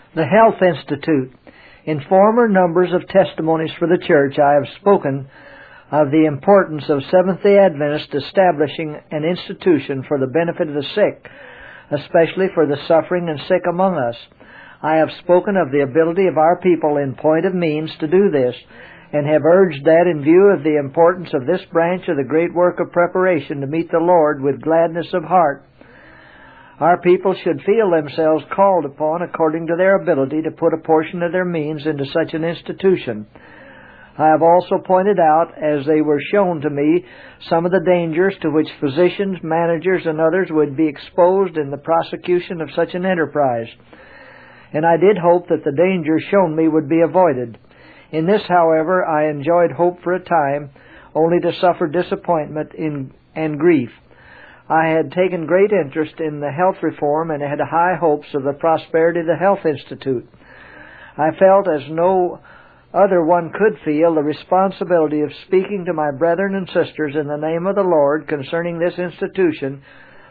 The Health Institute. In former numbers of testimonies for the church, I have spoken of the importance of Seventh-day Adventists establishing an institution for the benefit of the sick, especially for the suffering and sick among us. I have spoken of the ability of our people in point of means to do this, and have urged that in view of the importance of this branch of the great work of preparation to meet the Lord with gladness of heart, our people should feel themselves called upon according to their ability to put a portion of their means into such an institution. I have also pointed out, as they were shown to me, some of the dangers to which physicians, managers, and others would be exposed in the prosecution of such an enterprise, and I did hope that the dangers shown me would be avoided. In this, however, I enjoyed hope for a time, only to suffer disappointment and grief. I had taken great interest in the health reform and had high hopes of the prosperity of the Health Institute. I felt, as no other one could feel, the responsibility of speaking to my brethren and sisters in the name of the Lord concerning this institution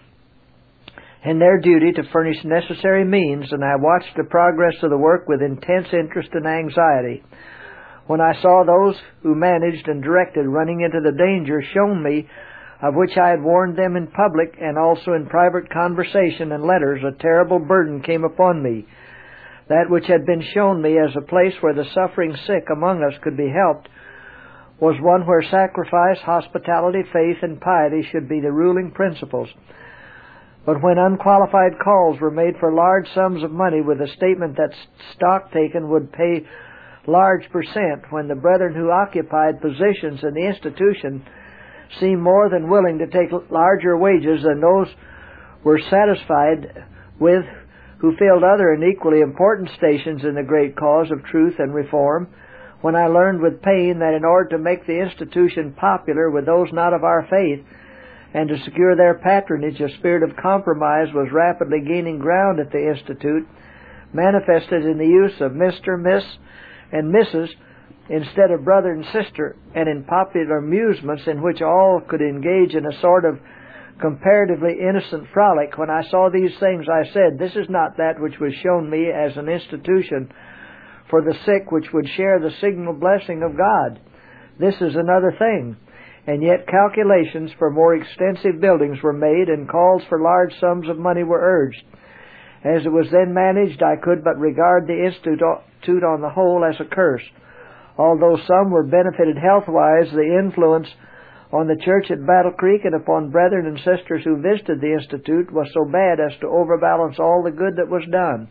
and their duty to furnish necessary means, and I watched the progress of the work with intense interest and anxiety. When I saw those who managed and directed running into the danger shown me, of which I had warned them in public and also in private conversation and letters, a terrible burden came upon me. That which had been shown me as a place where the suffering sick among us could be helped was one where sacrifice, hospitality, faith, and piety should be the ruling principles. But when unqualified calls were made for large sums of money with a statement that stock taken would pay large percent, when the brethren who occupied positions in the institution seemed more than willing to take larger wages than those were satisfied with who filled other and equally important stations in the great cause of truth and reform, when I learned with pain that in order to make the institution popular with those not of our faith and to secure their patronage, a spirit of compromise was rapidly gaining ground at the Institute, manifested in the use of Mr., Miss, and Mrs., instead of brother and sister, and in popular amusements in which all could engage in a sort of comparatively innocent frolic. When I saw these things, I said, this is not that which was shown me as an institution for the sick which would share the signal blessing of God. This is another thing. And yet calculations for more extensive buildings were made, and calls for large sums of money were urged. As it was then managed, I could but regard the Institute on the whole as a curse. Although some were benefited health-wise, the influence on the church at Battle Creek and upon brethren and sisters who visited the Institute was so bad as to overbalance all the good that was done.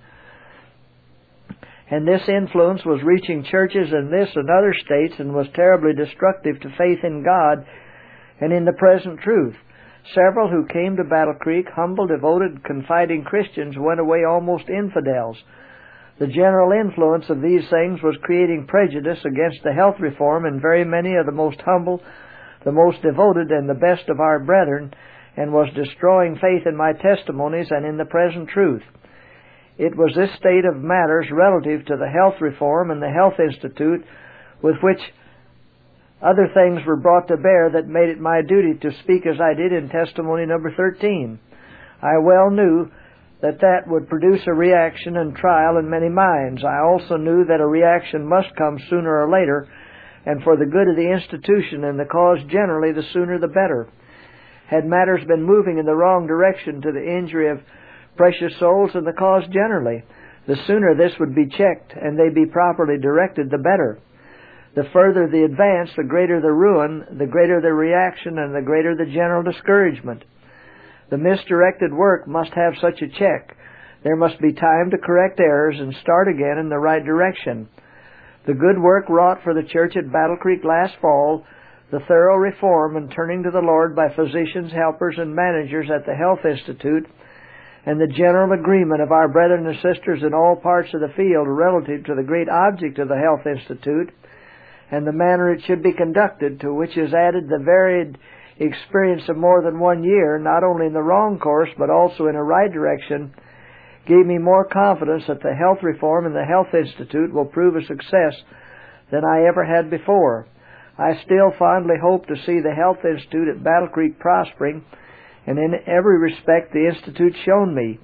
And this influence was reaching churches in this and other states, and was terribly destructive to faith in God and in the present truth. Several who came to Battle Creek, humble, devoted, confiding Christians, went away almost infidels. The general influence of these things was creating prejudice against the health reform in very many of the most humble, the most devoted, and the best of our brethren, and was destroying faith in my testimonies and in the present truth. It was this state of matters relative to the health reform and the Health Institute, with which other things were brought to bear, that made it my duty to speak as I did in testimony number 13. I well knew that would produce a reaction and trial in many minds. I also knew that a reaction must come sooner or later, and for the good of the institution and the cause generally, the sooner the better. Had matters been moving in the wrong direction to the injury of precious souls and the cause generally, the sooner this would be checked and they be properly directed, the better. The further the advance, the greater the ruin, the greater the reaction, and the greater the general discouragement. The misdirected work must have such a check. There must be time to correct errors and start again in the right direction. The good work wrought for the church at Battle Creek last fall, the thorough reform and turning to the Lord by physicians, helpers, and managers at the Health Institute, and the general agreement of our brethren and sisters in all parts of the field relative to the great object of the Health Institute, and the manner it should be conducted, to which is added the varied experience of more than 1 year, not only in the wrong course, but also in a right direction, gave me more confidence that the health reform and the Health Institute will prove a success than I ever had before. I still fondly hope to see the Health Institute at Battle Creek prospering, and in every respect the Institute shown me.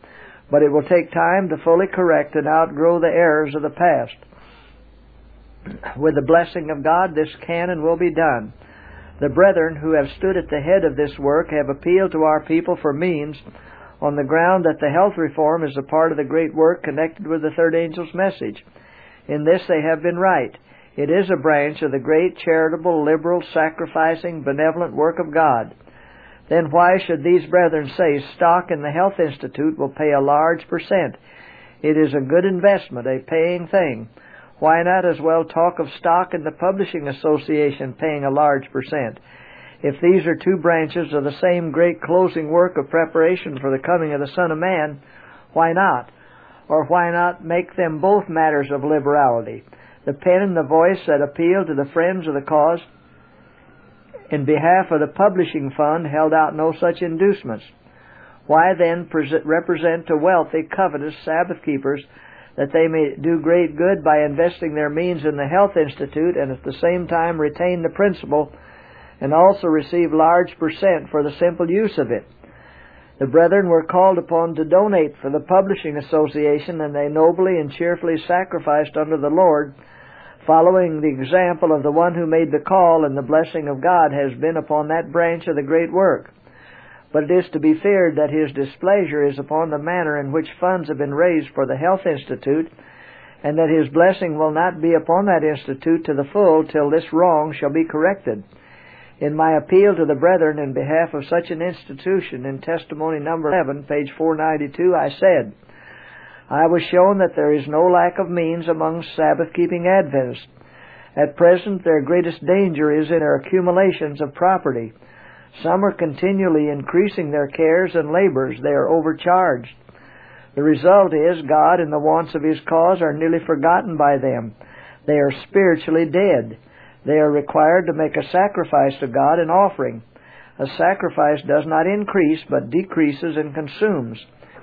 but it will take time to fully correct and outgrow the errors of the past. With the blessing of God, this can and will be done. The brethren who have stood at the head of this work have appealed to our people for means on the ground that the health reform is a part of the great work connected with the third angel's message. In this they have been right. It is a branch of the great, charitable, liberal, sacrificing, benevolent work of God. Then why should these brethren say stock in the Health Institute will pay a large percent? It is a good investment, a paying thing. Why not as well talk of stock in the Publishing Association paying a large percent? If these are two branches of the same great closing work of preparation for the coming of the Son of Man, why not? Or why not make them both matters of liberality? The pen and the voice that appeal to the friends of the cause in behalf of the publishing fund held out no such inducements. Why then represent to wealthy, covetous Sabbath keepers that they may do great good by investing their means in the Health Institute and at the same time retain the principal and also receive large percent for the simple use of it? The brethren were called upon to donate for the Publishing Association, and they nobly and cheerfully sacrificed unto the Lord, following the example of the one who made the call, and the blessing of God has been upon that branch of the great work. But it is to be feared that His displeasure is upon the manner in which funds have been raised for the Health Institute, and that His blessing will not be upon that institute to the full till this wrong shall be corrected. In my appeal to the brethren in behalf of such an institution, in testimony number 11, page 492, I said, I was shown that there is no lack of means among Sabbath-keeping Adventists. At present, their greatest danger is in their accumulations of property. Some are continually increasing their cares and labors. They are overcharged. The result is God and the wants of His cause are nearly forgotten by them. They are spiritually dead. They are required to make a sacrifice to God, an offering. A sacrifice does not increase, but decreases and consumes.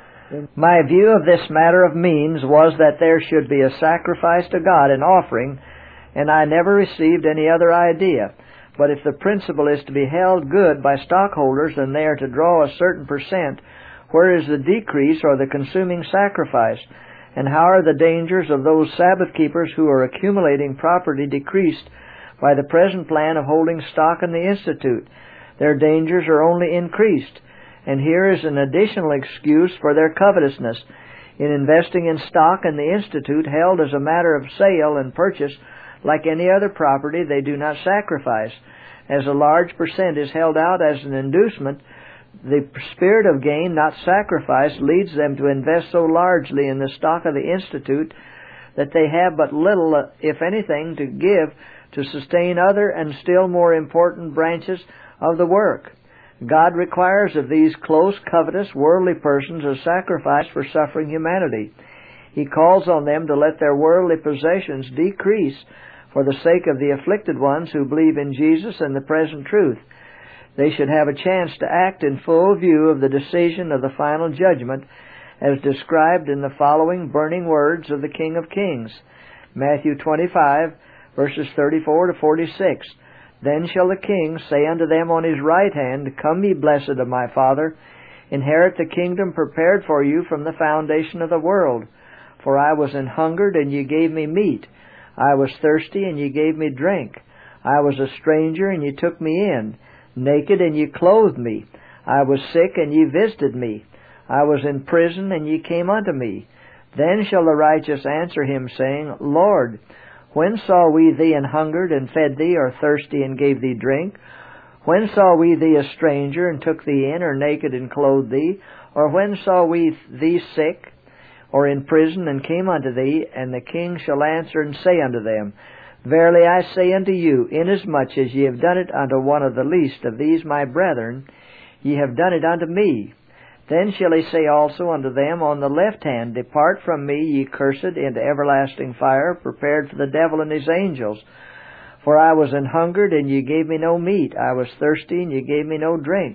My view of this matter of means was that there should be a sacrifice to God, an offering, and I never received any other idea. But if the principle is to be held good by stockholders, then they are to draw a certain percent, where is the decrease or the consuming sacrifice? And how are the dangers of those Sabbath keepers who are accumulating property decreased by the present plan of holding stock in the Institute? Their dangers are only increased. And here is an additional excuse for their covetousness. In investing in stock in the Institute held as a matter of sale and purchase, like any other property, they do not sacrifice. As a large percent is held out as an inducement, the spirit of gain, not sacrifice, leads them to invest so largely in the stock of the Institute that they have but little, if anything, to give to sustain other and still more important branches of the work. God requires of these close, covetous, worldly persons a sacrifice for suffering humanity. He calls on them to let their worldly possessions decrease for the sake of the afflicted ones who believe in Jesus and the present truth. They should have a chance to act in full view of the decision of the final judgment as described in the following burning words of the King of Kings. Matthew 25, verses 34 to 46. Then shall the King say unto them on His right hand, Come ye blessed of my Father, inherit the kingdom prepared for you from the foundation of the world. For I was an hungered, and ye gave me meat. I was thirsty, and ye gave me drink. I was a stranger, and ye took me in. Naked, and ye clothed me. I was sick, and ye visited me. I was in prison, and ye came unto me. Then shall the righteous answer Him, saying, Lord, when saw we thee an hungered, and fed thee, or thirsty, and gave thee drink? When saw we thee a stranger, and took thee in, or naked, and clothed thee? Or when saw we thee sick, or in prison, and came unto thee? And the King shall answer and say unto them, Verily I say unto you, inasmuch as ye have done it unto one of the least of these my brethren, ye have done it unto me. Then shall He say also unto them on the left hand, Depart from me, ye cursed, into everlasting fire, prepared for the devil and his angels. For I was an hungered, and ye gave me no meat. I was thirsty, and ye gave me no drink.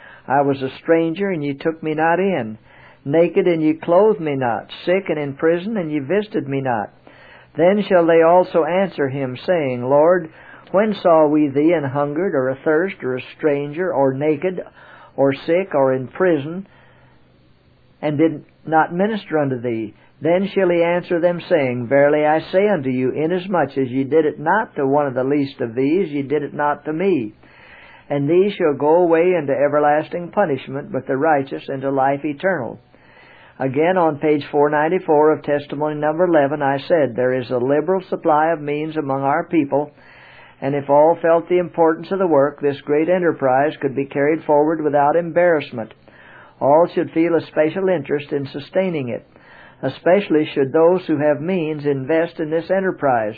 I was a stranger, and ye took me not in. Naked, and ye clothed me not. Sick, and in prison, and ye visited me not. Then shall they also answer Him, saying, Lord, when saw we thee an hungered, or athirst, or a stranger, or naked, or sick, or in prison, and did not minister unto thee? Then shall he answer them, saying, Verily I say unto you, inasmuch as ye did it not to one of the least of these, ye did it not to me. And these shall go away into everlasting punishment, but the righteous into life eternal. Again, on page 494 of testimony number 11, I said, There is a liberal supply of means among our people, and if all felt the importance of the work, this great enterprise could be carried forward without embarrassment. All should feel a special interest in sustaining it. Especially should those who have means invest in this enterprise.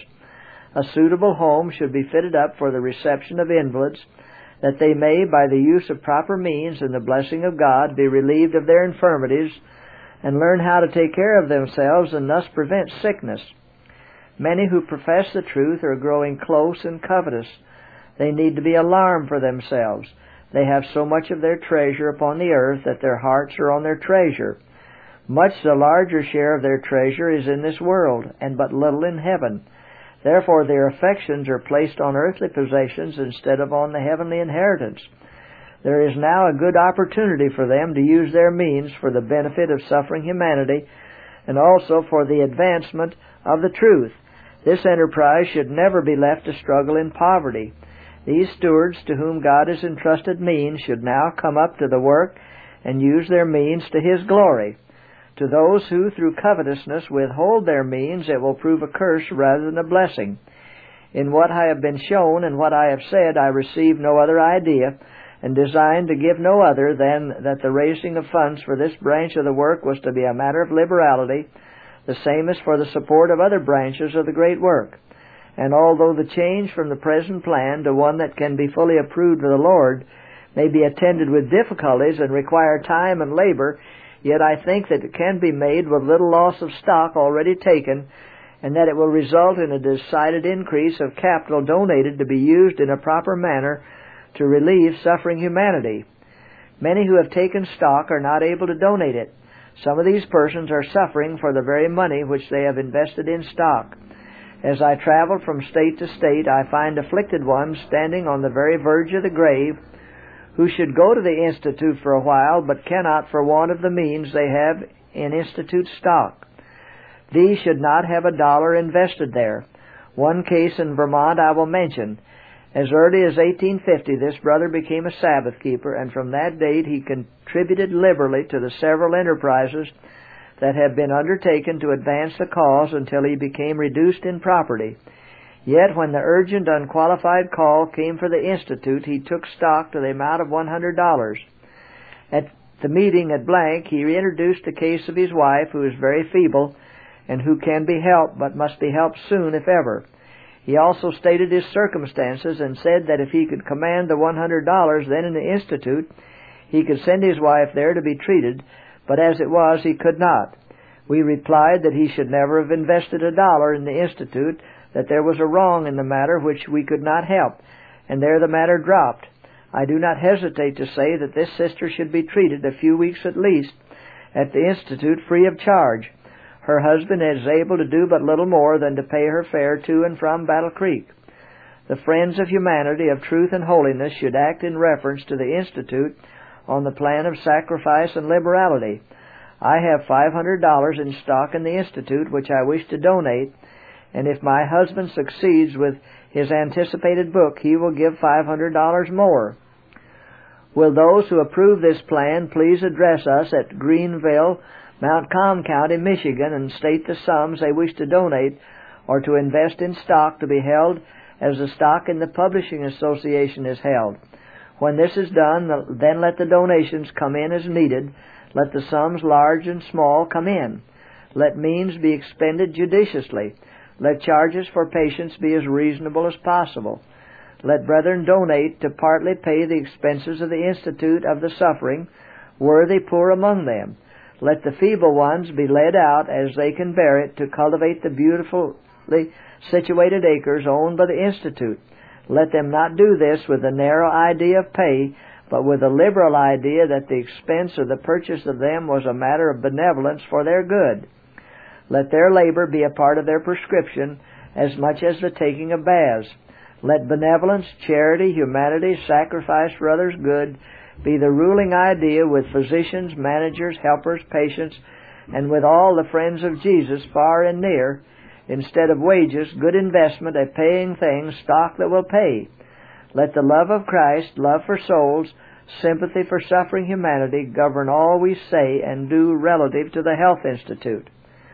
A suitable home should be fitted up for the reception of invalids, that they may, by the use of proper means and the blessing of God, be relieved of their infirmities and learn how to take care of themselves and thus prevent sickness. Many who profess the truth are growing close and covetous. They need to be alarmed for themselves. They have so much of their treasure upon the earth that their hearts are on their treasure. Much the larger share of their treasure is in this world, and but little in heaven. Therefore their affections are placed on earthly possessions instead of on the heavenly inheritance. There is now a good opportunity for them to use their means for the benefit of suffering humanity, and also for the advancement of the truth. This enterprise should never be left to struggle in poverty. These stewards to whom God has entrusted means should now come up to the work and use their means to His glory. To those who, through covetousness, withhold their means, it will prove a curse rather than a blessing. In what I have been shown and what I have said, I receive no other idea, and designed to give no other than that the raising of funds for this branch of the work was to be a matter of liberality, the same as for the support of other branches of the great work. And although the change from the present plan to one that can be fully approved of the Lord may be attended with difficulties and require time and labor, yet I think that it can be made with little loss of stock already taken, and that it will result in a decided increase of capital donated to be used in a proper manner to relieve suffering humanity. Many who have taken stock are not able to donate it. Some of these persons are suffering for the very money which they have invested in stock. As I travel from state to state, I find afflicted ones standing on the very verge of the grave, who should go to the Institute for a while, but cannot for want of the means they have in Institute stock. These should not have $1 invested there. One case in Vermont I will mention. As early as 1850, this brother became a Sabbath keeper, and from that date he contributed liberally to the several enterprises that have been undertaken to advance the cause until he became reduced in property. Yet when the urgent, unqualified call came for the Institute, he took stock to the amount of $100. At the meeting at Blank, he introduced the case of his wife, who is very feeble, and who can be helped, but must be helped soon, if ever. He also stated his circumstances, and said that if he could command the $100 then in the Institute, he could send his wife there to be treated, but as it was, he could not. We replied that he should never have invested $1 in the Institute, that there was a wrong in the matter which we could not help, and there the matter dropped. I do not hesitate to say that this sister should be treated a few weeks at least at the Institute free of charge. Her husband is able to do but little more than to pay her fare to and from Battle Creek. The friends of humanity, of truth and holiness, should act in reference to the Institute on the plan of sacrifice and liberality. I have $500 in stock in the Institute which I wish to donate, and if my husband succeeds with his anticipated book, he will give $500 more. Will those who approve this plan please address us at Greenville, Montcalm County, Michigan, and state the sums they wish to donate or to invest in stock to be held as the stock in the Publishing Association is held. When this is done, then let the donations come in as needed. Let the sums, large and small, come in. Let means be expended judiciously. Let charges for patients be as reasonable as possible. Let brethren donate to partly pay the expenses of the Institute of the suffering, worthy poor among them. Let the feeble ones be led out, as they can bear it, to cultivate the beautifully situated acres owned by the Institute. Let them not do this with a narrow idea of pay, but with a liberal idea that the expense of the purchase of them was a matter of benevolence for their good. Let their labor be a part of their prescription as much as the taking of baths. Let benevolence, charity, humanity, sacrifice for others' good be the ruling idea with physicians, managers, helpers, patients, and with all the friends of Jesus far and near. Instead of wages, good investment, a paying thing, stock that will pay. Let the love of Christ, love for souls, sympathy for suffering humanity govern all we say and do relative to the Health Institute.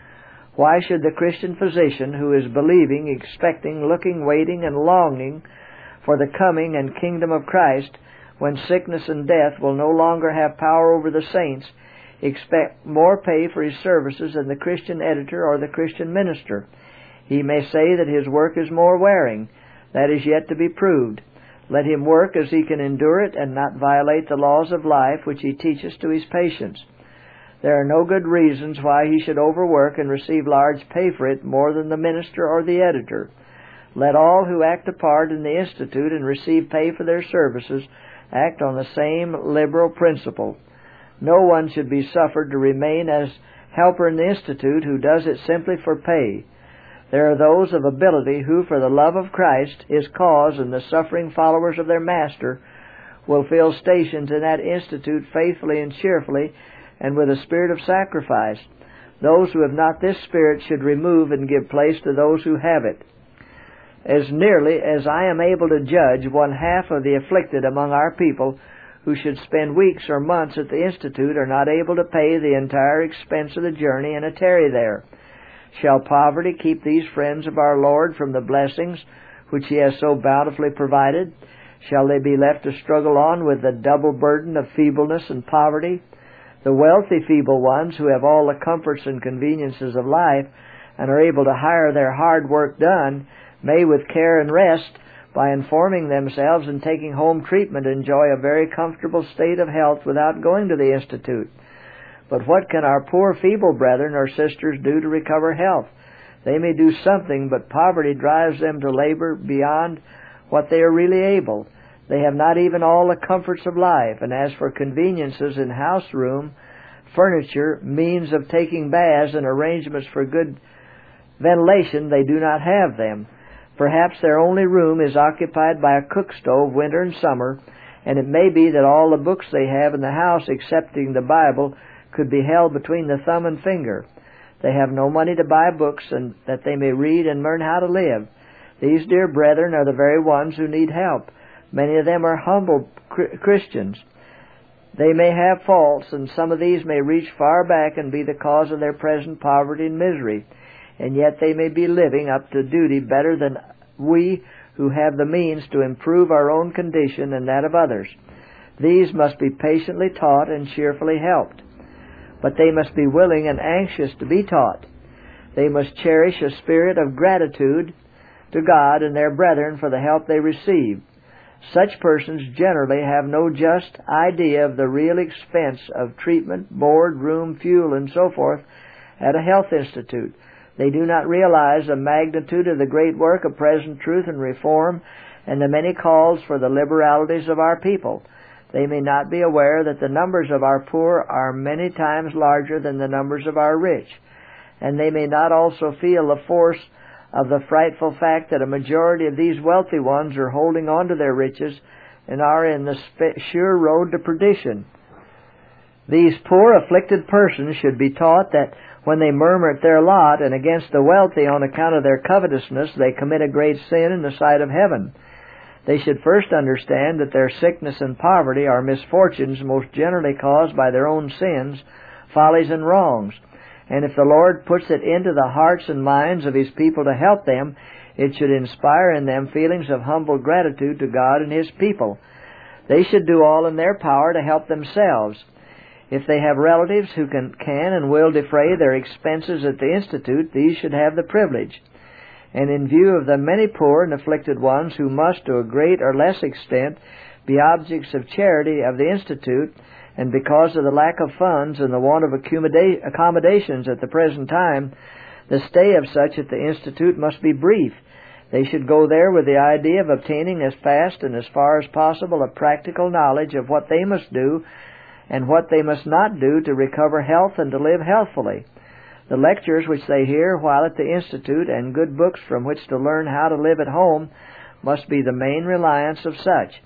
Why should the Christian physician who is believing, expecting, looking, waiting, and longing for the coming and kingdom of Christ, when sickness and death will no longer have power over the saints, expect more pay for his services than the Christian editor or the Christian minister? He may say that his work is more wearing. That is yet to be proved. Let him work as he can endure it and not violate the laws of life which he teaches to his patients. There are no good reasons why he should overwork and receive large pay for it more than the minister or the editor. Let all who act a part in the Institute and receive pay for their services act on the same liberal principle. No one should be suffered to remain as helper in the Institute who does it simply for pay. There are those of ability who, for the love of Christ, His cause, and the suffering followers of their Master, will fill stations in that Institute faithfully and cheerfully and with a spirit of sacrifice. Those who have not this spirit should remove and give place to those who have it. As nearly as I am able to judge, 1/2 of the afflicted among our people who should spend weeks or months at the Institute are not able to pay the entire expense of the journey and a tarry there. Shall poverty keep these friends of our Lord from the blessings which He has so bountifully provided? Shall they be left to struggle on with the double burden of feebleness and poverty? The wealthy feeble ones, who have all the comforts and conveniences of life and are able to hire their hard work done, may with care and rest, by informing themselves and taking home treatment, enjoy a very comfortable state of health without going to the Institute. But what can our poor feeble brethren or sisters do to recover health? They may do something, but poverty drives them to labor beyond what they are really able. They have not even all the comforts of life, and as for conveniences in house room, furniture, means of taking baths, and arrangements for good ventilation, they do not have them. Perhaps their only room is occupied by a cook stove winter and summer, and it may be that all the books they have in the house, excepting the Bible, could be held between the thumb and finger. They have no money to buy books and that they may read and learn how to live. These dear brethren are the very ones who need help. Many of them are humble Christians. They may have faults, and some of these may reach far back and be the cause of their present poverty and misery, and yet they may be living up to duty better than we who have the means to improve our own condition and that of others. These must be patiently taught and cheerfully helped. But they must be willing and anxious to be taught. They must cherish a spirit of gratitude to God and their brethren for the help they receive. Such persons generally have no just idea of the real expense of treatment, board, room, fuel, and so forth at a health institute. They do not realize the magnitude of the great work of present truth and reform and the many calls for the liberalities of our people. They may not be aware that the numbers of our poor are many times larger than the numbers of our rich, and they may not also feel the force of the frightful fact that a majority of these wealthy ones are holding on to their riches and are in the sure road to perdition. These poor afflicted persons should be taught that when they murmur at their lot and against the wealthy on account of their covetousness, they commit a great sin in the sight of heaven. They should first understand that their sickness and poverty are misfortunes most generally caused by their own sins, follies, and wrongs. And if the Lord puts it into the hearts and minds of His people to help them, it should inspire in them feelings of humble gratitude to God and His people. They should do all in their power to help themselves. If they have relatives who can and will defray their expenses at the Institute, these should have the privilege. And in view of the many poor and afflicted ones who must, to a great or less extent, be objects of charity of the Institute, and because of the lack of funds and the want of accommodations at the present time, the stay of such at the Institute must be brief. They should go there with the idea of obtaining as fast and as far as possible a practical knowledge of what they must do and what they must not do to recover health and to live healthfully. The lectures which they hear while at the Institute and good books from which to learn how to live at home must be the main reliance of such.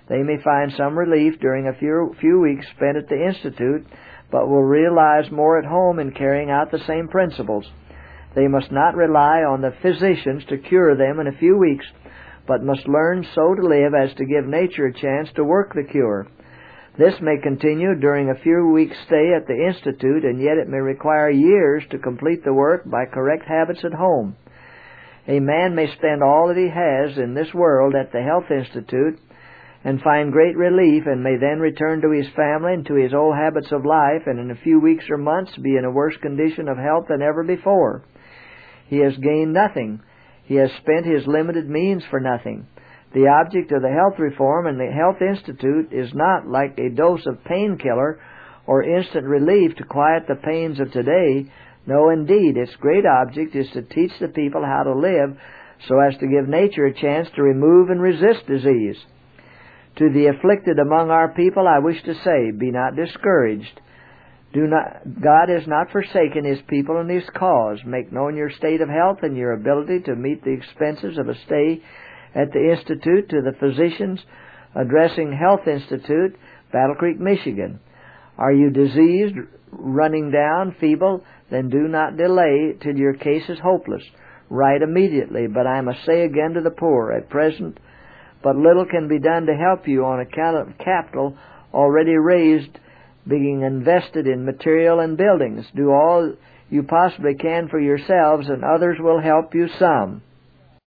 They may find some relief during a few weeks spent at the Institute, but will realize more at home in carrying out the same principles. They must not rely on the physicians to cure them in a few weeks, but must learn so to live as to give nature a chance to work the cure. This may continue during a few weeks' stay at the Institute, and yet it may require years to complete the work by correct habits at home. A man may spend all that he has in this world at the Health Institute and find great relief, and may then return to his family and to his old habits of life, and in a few weeks or months be in a worse condition of health than ever before. He has gained nothing. He has spent his limited means for nothing. The object of the health reform and the Health Institute is not like a dose of painkiller or instant relief to quiet the pains of today. No, indeed, its great object is to teach the people how to live so as to give nature a chance to remove and resist disease. To the afflicted among our people I wish to say, be not discouraged. God has not forsaken His people and His cause. Make known your state of health and your ability to meet the expenses of a stay at the Institute to the physicians addressing Health Institute, Battle Creek, Michigan. Are you diseased, running down, feeble? Then do not delay till your case is hopeless. Write immediately. But I must say again to the poor, at present, but little can be done to help you on account of capital already raised, being invested in material and buildings. Do all you possibly can for yourselves, and others will help you some.